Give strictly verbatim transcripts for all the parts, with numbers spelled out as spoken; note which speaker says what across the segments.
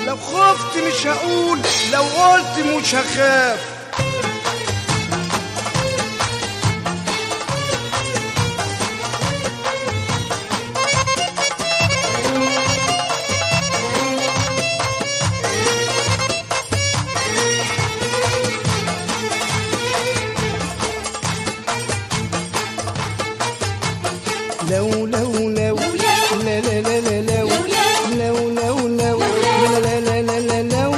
Speaker 1: لو خفت مش هقول، لو قلت مش هخاف. لو لو لو لا لا لا لا لو لو لو لو لا لا لا لا لو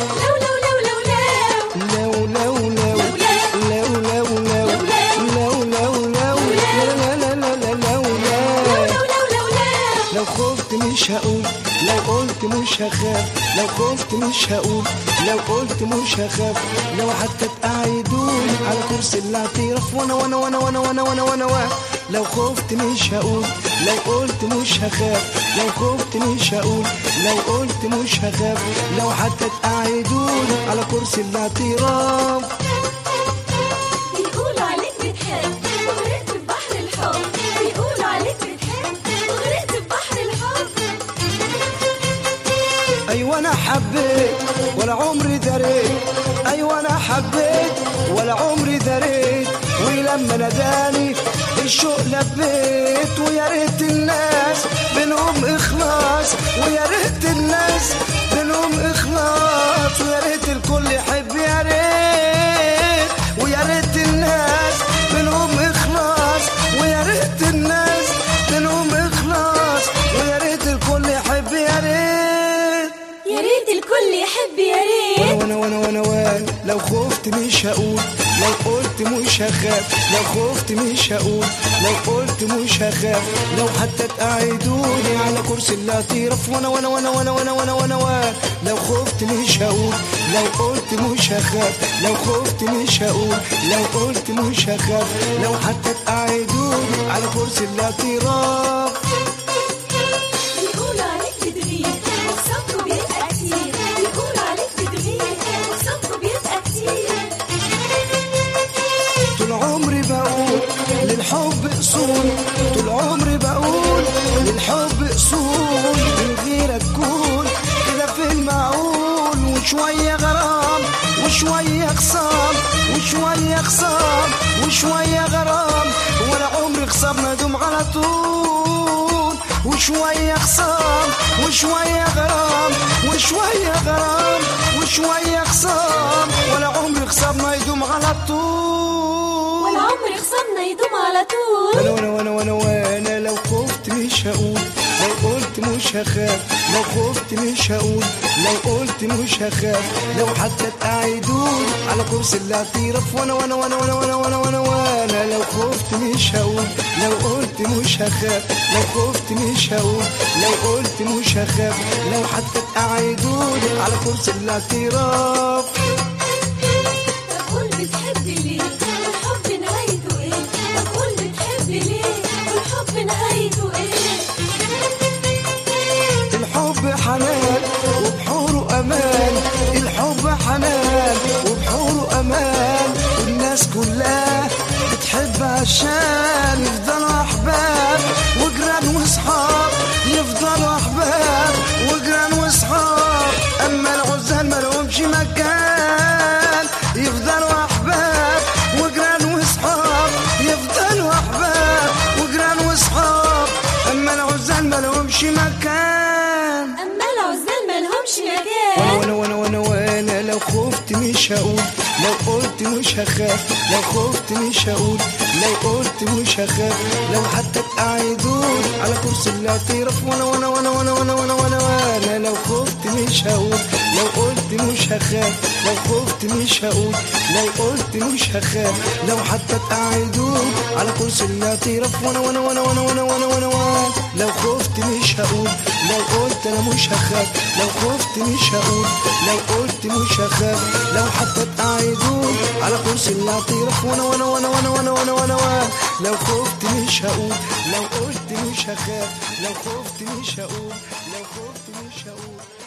Speaker 1: لو خفت مش هقول، لو قلت مش هخاف. لو خفت مش هقول، لو قلت مش هخاف. لو حتى تقعدوني على كرسي الاعتراف وانا وانا وانا وانا وانا وانا وانا وانا لو خفت مش هقول، لو قلت مش هخاف. لو خفت مش هقول، لو قلت مش هخاف. لو حتى تقعدوني على كرسي الاعتراف.
Speaker 2: بيقولوا عليك بتحب وغرقت في بحر الحب. بيقولوا عليك بتحب وغرقت في بحر الحب.
Speaker 1: ايوه انا حبيت ولا عمري دريت. ايوه انا حبيت ولا عمري دريت. ولما ناداني الشوق لبيت. ويا ريت الناس بينهم اخلاص. ويا ريت الناس بينهم اخلاص. ويا ريت الكل يحب. يا ريت ويا ريت الناس بينهم اخلاص. ويا ريت الناس بينهم اخلاص. ويا ريت الكل يحب. يا ريت
Speaker 2: يا ريت الكل يحب. يا ريت
Speaker 1: وانا وانا وانا وانا لو خفت مش هقول، لو قلت مش هخاف. لو خفت مش هقول، لو قلت مش هخاف. لو حتى تقعدوني على كرسي الاعتراف وانا وانا وانا وانا وانا وانا وانا وانا لو خفت مش هقول، لو قلت مش هخاف. لو خفت مش هقول، لو قلت مش هخاف. لو حتى تقعدوني على كرسي الاعتراف.
Speaker 2: بيقولوا عليك بتغير وخصامكوا بيبقى كتير. بيقولوا عليك بتغير وخصامكوا بيبقى كتير.
Speaker 1: طول عمري بقول للحب اصول. طول عمري بقول للحب اصول. من غيرك كون كده في المعقول. وشوية غرام وشوية خصام. وشوية خصام وشوية غرام. ولا عمري خصام ندوم على طول. وشوية خصام وشوية غرام. وشوية غرام وشوية خصام. ولا عمري خصام ما يدوم على طول.
Speaker 2: ولا عمري خصامنا يدوم على طول.
Speaker 1: وانا وانا وانا وانا وانا لو خفت مش هقول، لو قلت مش هخاف. لو خفت مش هقول، لو قلت مش هخاف. لو حتى تقعدوني على كرسي الاعتراف وانا وانا وانا وانا وانا وانا وانا وانا لو خفت مش هقول، لو قلت مش هخاف. لو خفت مش هقول، لو قلت مش هخاف. لو حتى تقعدوني على كرسي الاعتراف.
Speaker 2: طب قول بتحب ليه والحب نهايته ايه؟ طب قول بتحب ليه والحب نهايته ايه؟
Speaker 1: الحب حنان وبحوره امان. الحب حنان وبحوره امان. والناس كلها بتحب عشان يفضلوا احباب وجيران واصحاب. يفضلوا احباب وجيران واصحاب. اما العزال مالهمش مكان. يفضلوا احباب وجيران واصحاب. يفضلوا احباب وجيران واصحاب. اما العزال مالهمش مكان.
Speaker 2: اما العزال مالهمش مكان.
Speaker 1: وانا وانا وانا وانا لو خفت مش هقول، لو قلت مش هخاف. لو خفت مش هقول، لو قلت مش هخاف. لو حتى تقعدوني على كرسي الاعتراف وانا وانا وانا وانا وانا وانا وانا وانا لو خفت مش هقول، لو قلت مش هخاف. لو خفت مش هقول، لو قلت مش هخاف. لو حتى تقعدوني على كرسي الاعتراف وانا وانا وانا وانا وانا وانا وانا وانا لو خفت مش هقول، لو قلت انا مش هخاف. لو خفت مش هقول، لو قلت مش هخاف. لو حتى تقعدوني على كرسي الاعتراف وانا وانا وانا وانا وانا وانا وانا وانا لو خفت مش هقول، لو قلت مش هخاف. لو خفت مش هقول، لو خفت مش هقول.